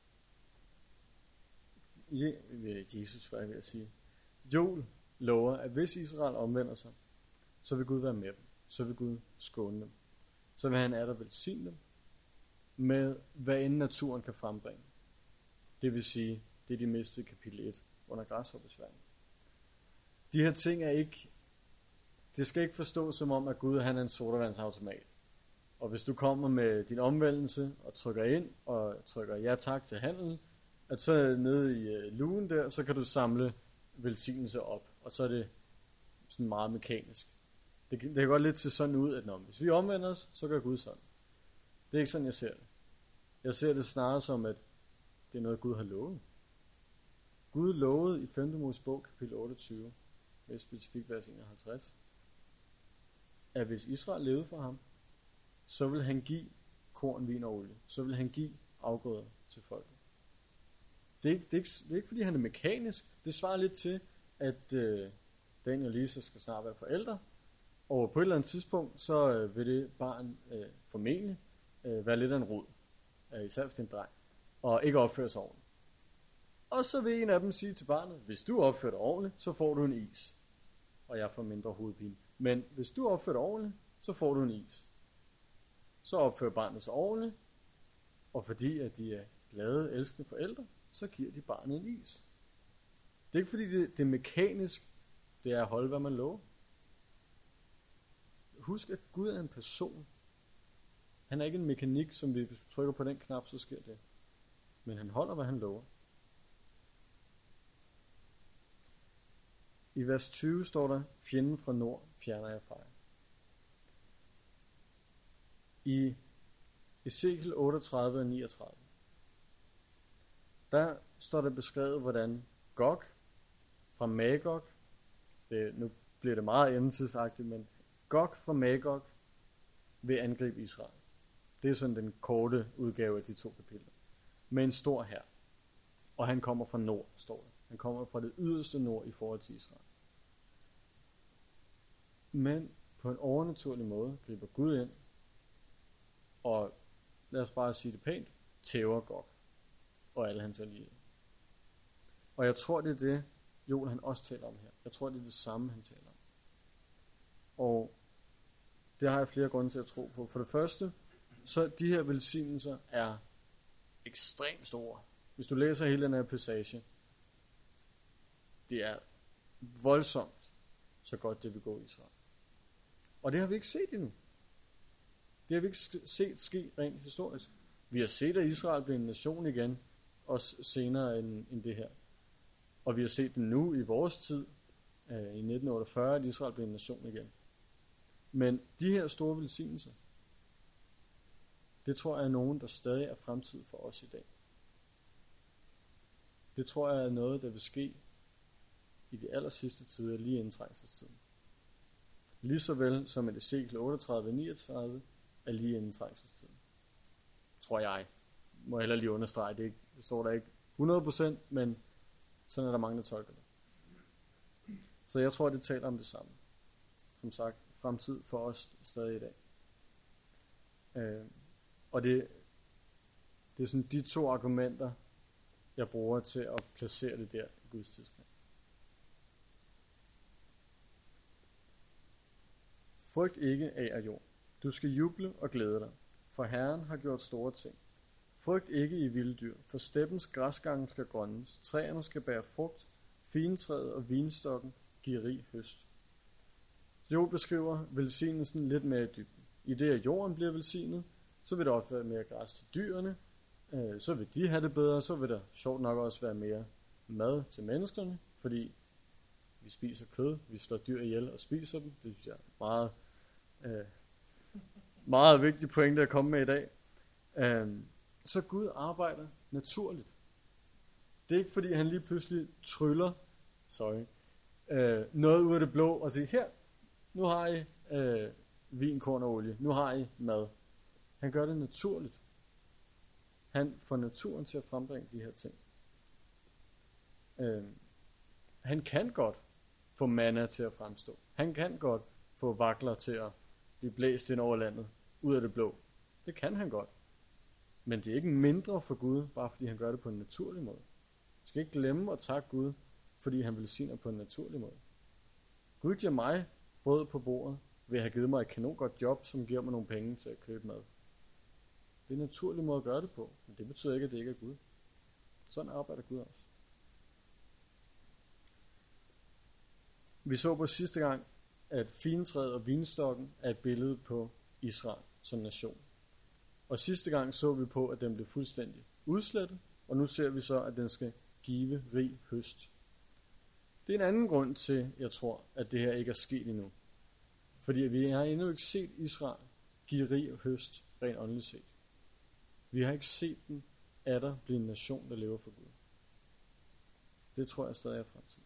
Jesus, hvad jeg vil sige. Joel lover, at hvis Israel omvender sig, så vil Gud være med dem. Så vil Gud skåne dem. Så vil han atter velsigne dem med, hvad end naturen kan frembringe. Det vil sige, det de mistede i kapitel 1 under græshoppesværmen. De her ting er ikke, det skal ikke forstås som om, at Gud han er en sodavandsautomat. Og hvis du kommer med din omvendelse og trykker ind og trykker ja tak til handlen, at så nede i lugen der, så kan du samle velsignelse op. Og så er det sådan meget mekanisk. Det kan godt lidt se sådan ud, at hvis vi omvender os, så gør Gud sådan. Det er ikke sådan, jeg ser det. Jeg ser det snarere som, at det er noget, Gud har lovet. Gud lovede i 5. Mosebog, kapitel 28, med specifikt vers 51, at hvis Israel levede for ham, så vil han give korn, vin og olie. Så vil han give afgrøder til folket. Det er ikke fordi han er mekanisk. Det svarer lidt til, at Daniel og Lisa skal snart være forældre. Og på et eller andet tidspunkt, så vil det barn formentlig være lidt af en rod. Især hvis det er en dreng. Og ikke opføre sig ordentligt. Og så vil en af dem sige til barnet, hvis du opfører dig ordentligt, så får du en is. Og jeg får mindre hovedpine. Men hvis du opfører dig ordentligt, så får du en is. Så opfører barnet sig ordentligt. Og fordi at de er glade, elskende forældre, så giver de barnet en is. Det er ikke fordi det er mekanisk, det er at holde, hvad man lover. husk, at Gud er en person. Han er ikke en mekanik, som hvis du trykker på den knap, så sker det. Men han holder, hvad han lover. I vers 20 står der, fjenden fra nord fjerner jeg fra jer. I Ezekiel 38 og 39, der står der beskrevet, hvordan Gog fra Magog, nu bliver det meget endetidsagtigt, men Gog fra Magog vil angribe Israel. Det er sådan den korte udgave af de 2 kapitler. Med en stor hær. Og han kommer fra nord, står der. Han kommer fra det yderste nord i forhold til Israel. Men på en overnaturlig måde griber Gud ind, og lad os bare sige det pænt, tæver Gog og alle hans allierede. Og jeg tror, det er det, Joel han også taler om her. Jeg tror, det er det samme, han taler om. Og det har jeg flere grunde til at tro på. For det første, så de her velsignelser er ekstremt store. Hvis du læser hele den her passage, det er voldsomt, så godt det vil gå i Israel. Og det har vi ikke set endnu. Det har vi ikke set ske rent historisk. Vi har set, at Israel blev en nation igen, også senere end det her. Og vi har set det nu i vores tid, i 1948, at Israel blev en nation igen. Men de her store velsignelser, det tror jeg er nogen, der stadig er fremtid for os i dag. Det tror jeg er noget, der vil ske i de aller sidste tider, lige inden trængselstiden. Lige så vel som at Ezekiel 38 og 39 er lige inden trængselstiden. Tror jeg. Må jeg heller lige understrege, det står der ikke 100%, men sådan er der mange, der tolker det. Så jeg tror, det taler om det samme. Som sagt, fremtid for os stadig i dag. Og det er sådan de 2 argumenter, jeg bruger til at placere det der i Guds tidsplan. Frygt ikke af jord. Du skal juble og glæde dig, for Herren har gjort store ting. Frygt ikke i vilde dyr, for steppens græsgange skal grønnes, træerne skal bære frugt, fintræet og vinstokken giver rig høst. Job beskriver velsignelsen lidt mere i dybden. I det, at jorden bliver velsignet, så vil der også være mere græs til dyrene, så vil de have det bedre, så vil der sjovt nok også være mere mad til menneskerne, fordi vi spiser kød, vi slår dyr ihjel og spiser dem. Det synes jeg er meget vigtig pointe at komme med i dag. Så Gud arbejder naturligt. Det er ikke fordi han lige pludselig tryller noget ud af det blå og siger, her, nu har I vin, korn og olie, nu har I mad. Han gør det naturligt. Han får naturen til at frembringe de her ting. Han kan godt få manna til at fremstå. Han kan godt få vakler til at blive blæst ind over landet, ud af det blå. Det kan han godt. Men det er ikke mindre for Gud, bare fordi han gør det på en naturlig måde. Vi skal ikke glemme at takke Gud, fordi han velsigner på en naturlig måde. Gud giver mig brød på bordet, ved at have givet mig et kanongodt job, som giver mig nogle penge til at købe mad. Det er en naturlig måde at gøre det på, men det betyder ikke, at det ikke er Gud. Sådan arbejder Gud også. Vi så på sidste gang, at fintræet og vinstokken er et billede på Israel som nation. Og sidste gang så vi på, at den blev fuldstændig udslettet, og nu ser vi så, at den skal give rig høst. Det er en anden grund til, jeg tror, at det her ikke er sket endnu. Fordi vi har endnu ikke set Israel give rig høst rent åndeligt set. Vi har ikke set den atter blive en nation, der lever for Gud. Det tror jeg stadig er fremtid.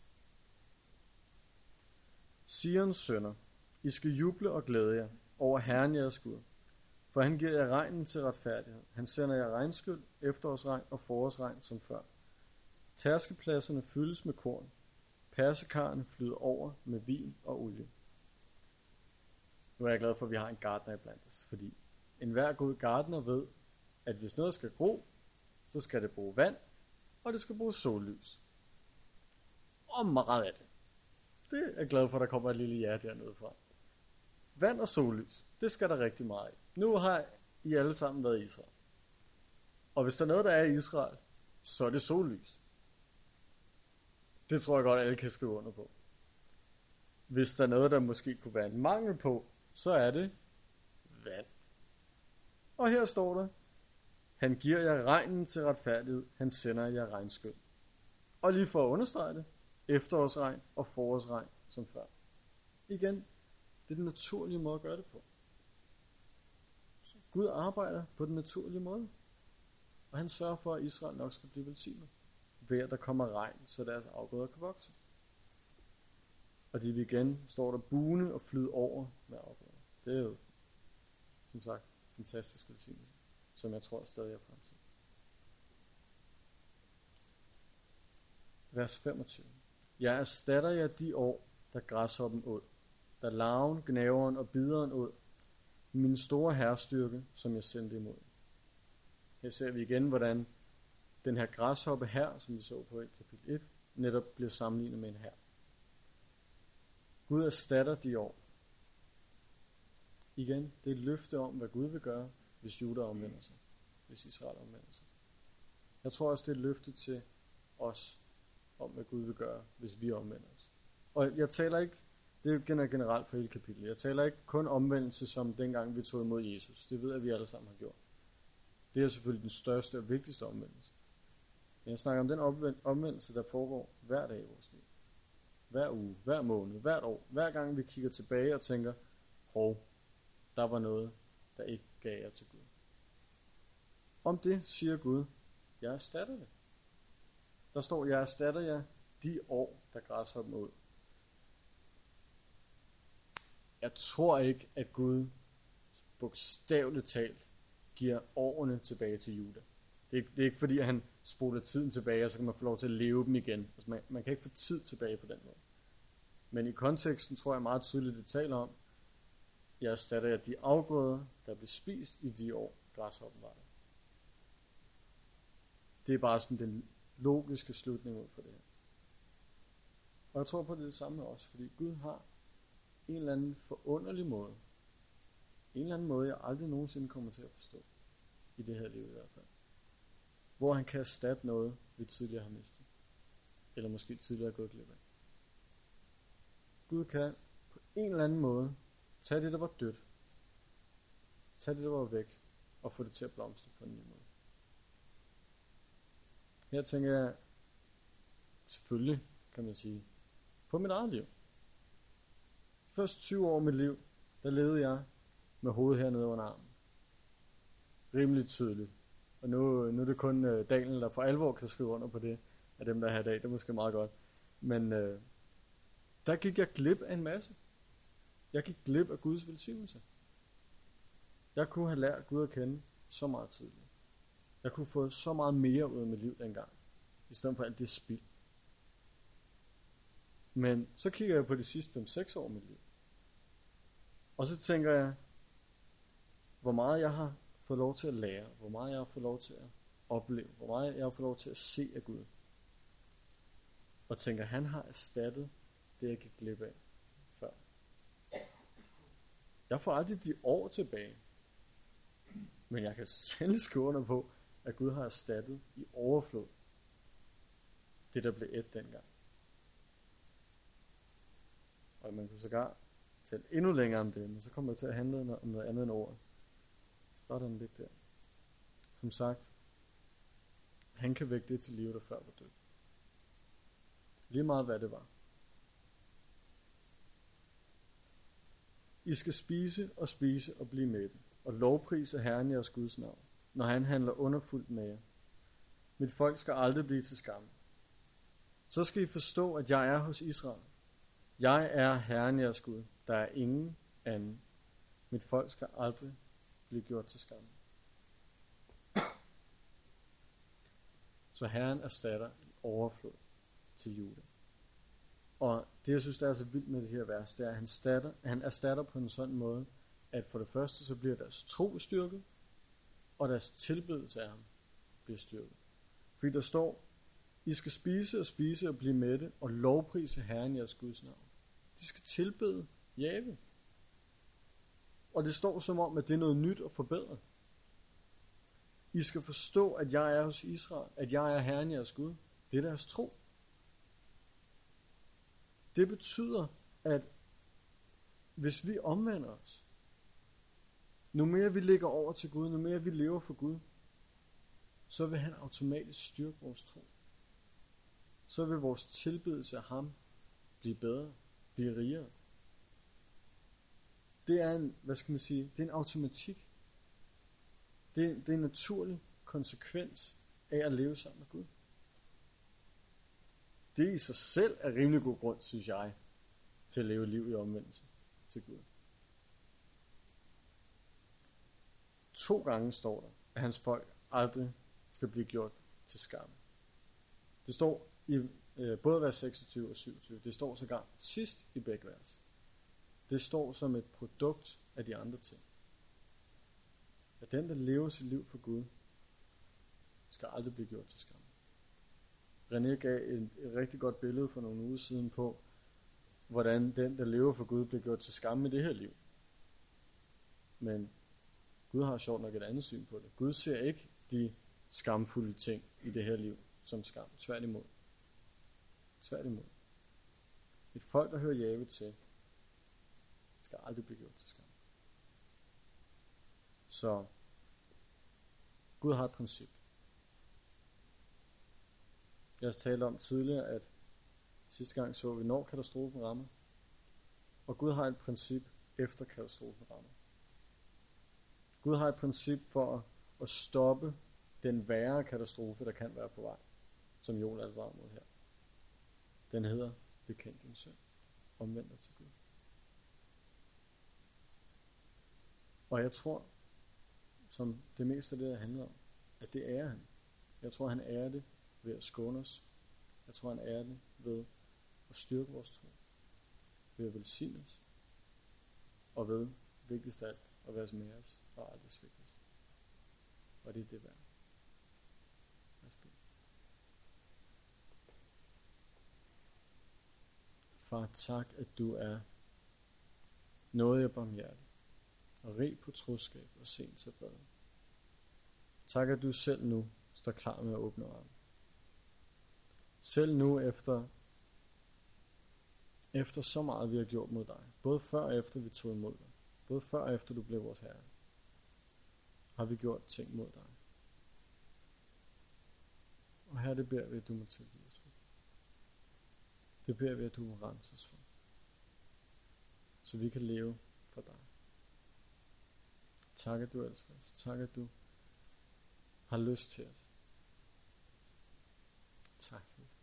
Sions sønner, I skal juble og glæde jer over Herren jeres Gud. For han giver jer regnen til retfærdighed. Han sender jer regnskyld, efterårsregn og forårsregn som før. Tærskepladserne fyldes med korn. Persekarrene flyder over med vin og olie. Nu er jeg glad for, at vi har en gartner iblandt os, fordi enhver god gartner ved, at hvis noget skal gro, så skal det bruge vand, og det skal bruge sollys. Og meget af det. Det er jeg glad for, at der kommer et lille ja dernede fra. Vand og sollys, det skal der rigtig meget af. Nu har I alle sammen været i Israel. Og hvis der er noget, der er i Israel, så er det sollys. Det tror jeg godt, alle kan skrive under på. Hvis der er noget, der måske kunne være en mangel på, så er det vand. Og her står der, han giver jer regnen til retfærdighed, han sender jer regnskød. Og lige for at understrege det, efterårsregn og forårsregn som før. Igen, det er den naturlige måde at gøre det på. Så Gud arbejder på den naturlige måde. Og han sørger for, at Israel nok skal blive velsignet, ved at der kommer regn, så deres afgrøder kan vokse. Og de vil igen, står der, bune og flyde over med afgrøder. Det er jo, som sagt, fantastisk velsignelse, som jeg tror stadig er fremtid. Vers 25. Jeg erstatter jer de år, der græshoppen åd, der larven, gnaveren og bideren åd, min store herrestyrke, som jeg sendte imod. Her ser vi igen, hvordan den her græshoppe her, som vi så på i kapitel 1, netop bliver sammenlignet med en hær. Gud erstatter de år. Igen, det er et løfte om, hvad Gud vil gøre, hvis Juda omvender sig, hvis Israel omvender sig. Jeg tror også, det er et løfte til os, om hvad Gud vil gøre, hvis vi omvender os. Og jeg taler ikke, det er generelt for hele kapitlet, jeg taler ikke kun omvendelse som dengang vi tog imod Jesus. Det ved jeg, vi alle sammen har gjort. Det er selvfølgelig den største og vigtigste omvendelse. Men jeg snakker om den omvendelse, der foregår hver dag i vores liv. Hver uge, hver måned, hvert år. Hver gang vi kigger tilbage og tænker, der var noget, der ikke gav jer til Gud. Om det siger Gud, jeg erstatter det. Der står, jeg erstatter jer de år, der græshoppen ud. Jeg tror ikke, at Gud bogstaveligt talt giver årene tilbage til Juda. Det er ikke fordi, at han spoler tiden tilbage, og så kan man få lov til at leve dem igen. Altså man kan ikke få tid tilbage på den måde. Men i konteksten tror jeg meget tydeligt, det taler om, jeg erstatter jer de afgrøder, der blev spist i de år, græshoppen var der. Det er bare sådan den logiske slutning ud for det her. Og jeg tror på, det er det samme med os, fordi Gud har en eller anden forunderlig måde, en eller anden måde, jeg aldrig nogensinde kommer til at forstå, i det her liv i hvert fald, hvor han kan erstatte noget, vi tidligere har mistet, eller måske tidligere har gået glip af. Gud kan på en eller anden måde tage det, der var dødt, tage det, der var væk, og få det til at blomstre på en ny måde. Her tænker jeg, selvfølgelig kan man sige, på mit eget liv. De første 20 år af mit liv, der levede jeg med hovedet hernede under armen. Rimelig tydeligt. Og nu er det kun Daniel, der for alvor kan skrive under på det, af dem, der er her i dag. Det er måske meget godt. Men der gik jeg glip af en masse. Jeg gik glip af Guds velsignelse. Jeg kunne have lært Gud at kende så meget tidligere. Jeg kunne få så meget mere ud af mit liv dengang, i stedet for alt det spild. Men så kigger jeg på de sidste 5-6 år af mit liv. Og så tænker jeg, hvor meget jeg har fået lov til at lære, hvor meget jeg har fået lov til at opleve, hvor meget jeg har fået lov til at se af Gud. Og tænker, han har erstattet det, jeg gik glip af før. Jeg får aldrig de år tilbage, men jeg kan selv skrive under på, at Gud har erstattet i overflod det, der blev et dengang. Og man kunne sågar tale endnu længere om det, men så kommer det til at handle om noget andet end ordet. Så bare den lidt der. Som sagt, han kan vække det til liv, der før var død. Lige meget hvad det var. I skal spise og blive mætte, og lovprise Herren jeres Guds navn, når han handler underfuldt med jer. Mit folk skal aldrig blive til skamme. Så skal I forstå, at jeg er hos Israel. Jeg er Herren jeres Gud. Der er ingen anden. Mit folk skal aldrig blive gjort til skamme. Så Herren erstatter i overflod til Juda. Og det, jeg synes, der er så vildt med det her vers, det er, at han erstatter på en sådan måde, at for det første, så bliver deres tro styrket, og deres tilbedelse af ham bliver styrket. Fordi der står, I skal spise og blive mætte, og lovprise Herren jeres Guds navn. De skal tilbede Jahve. Og det står som om, at det er noget nyt og forbedret. I skal forstå, at jeg er hos Israel, at jeg er Herren jeres Gud. Det er deres tro. Det betyder, at hvis vi omvender os, Nu mere vi ligger over til Gud, nu mere vi lever for Gud, så vil han automatisk styrke vores tro. Så vil vores tilbedelse af ham blive bedre, blive rigere. Det er en, det er en automatik. Det er en naturlig konsekvens af at leve sammen med Gud. Det i sig selv er rimelig god grund, synes jeg, til at leve liv i omvendelse til Gud. 2 gange står der, at hans folk aldrig skal blive gjort til skam. Det står i både vers 26 og 27. Det står sågar sidst i begge vers. Det står som et produkt af de andre ting. At den, der lever sit liv for Gud, skal aldrig blive gjort til skam. René gav et rigtig godt billede for nogle uger siden på, hvordan den, der lever for Gud, bliver gjort til skam i det her liv. Men Gud har sjovt nok et andet syn på det. Gud ser ikke de skamfulde ting i det her liv som skam. Tværtimod. Et folk, der hører Jahve til, skal aldrig blive gjort til skam. Så Gud har et princip. Jeg har talt om tidligere, at sidste gang så vi, når katastrofen rammer. Og Gud har et princip efter katastrofen rammer. Gud har et princip for at stoppe den værre katastrofe, der kan være på vej, som Jon advarer mod her. Den hedder bekend din synd. Omvend dig til Gud. Og jeg tror, som det meste af det handler om, at det ærer han. Jeg tror, han ærer det ved at skåne os. Jeg tror, han ærer det ved at styrke vores tro. Ved at velsigne os. Og ved, vigtigst af alt, at være med os og aldrig svigte os. Og det er det værd. Lad os bede. Far, tak, at du er nådig og barmhjertig, og rig på troskab og sent til fred. Tak, at du selv nu står klar med at åbne armen. Selv nu efter så meget vi har gjort mod dig, både før og efter vi tog imod dig, både før og efter du blev vores herre, har vi gjort ting mod dig. Og her det beder vi, at du må tilgive os for. Det beder vi, at du må rense os for, så vi kan leve for dig. Tak, at du elsker os. Tak, at du har lyst til os. Tak, Jesus.